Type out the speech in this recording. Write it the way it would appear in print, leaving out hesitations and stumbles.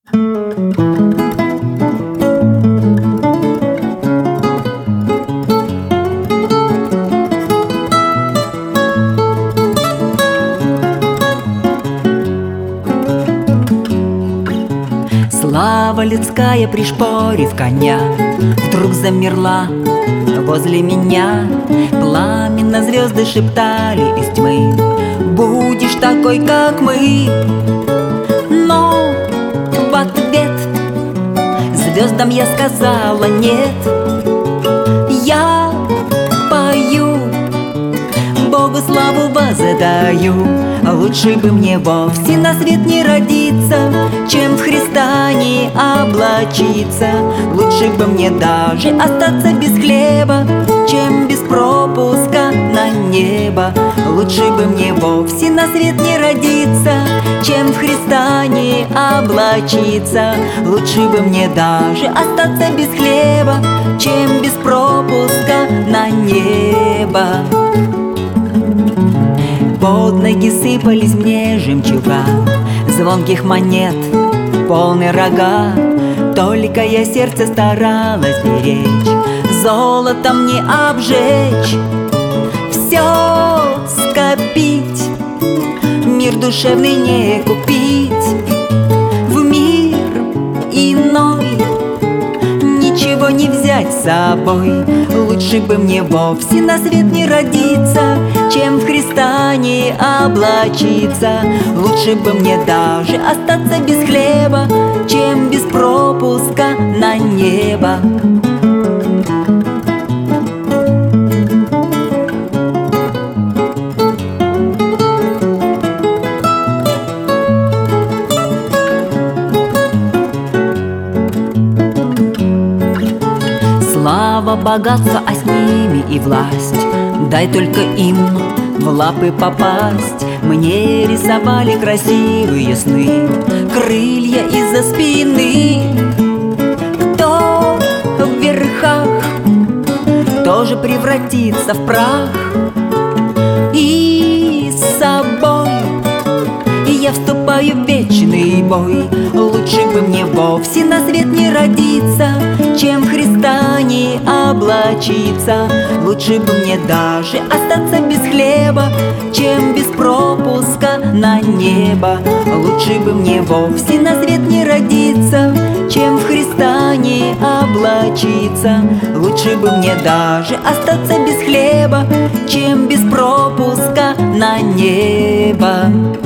Слава людская, пришпорив коня, вдруг замерла возле меня. Пламенно звезды шептали из тьмы: будешь такой, как мы. Но в ответ звездам я сказала: нет. Я пою, Богу славу воздаю. Лучше бы мне вовсе на свет не родиться, чем в Христа не облачиться. Лучше бы мне даже остаться без хлеба, чем без пропуска на небо. Лучше бы мне вовсе на свет не родиться, чем в Христа не облачиться. Лучше бы мне даже остаться без хлеба, чем без пропуска на небо. Под ноги сыпались мне жемчуга, звонких монет полны рога. Только я сердце старалась беречь, золотом не обжечь. Все скопить, мир душевный не купить. В мир иной ничего не взять с собой. Лучше бы мне вовсе на свет не родиться, чем в Христа не облачиться. Лучше бы мне даже остаться без хлеба, чем без пропуска на небо. Слава, богатство, а с ними и власть. Дай только им в лапы попасть. Мне рисовали красивые сны, крылья из-за спины. Кто в верхах тоже превратится в прах. И с собой я вступаю в вечный бой. Лучше бы мне вовсе на свет не родиться, чем в Христа не облачиться. Лучше бы мне даже остаться без хлеба, чем без пропуска на небо. Лучше бы мне вовсе на свет не родиться, чем в Христа не облачиться. Лучше бы мне даже остаться без хлеба, чем без пропуска на небо.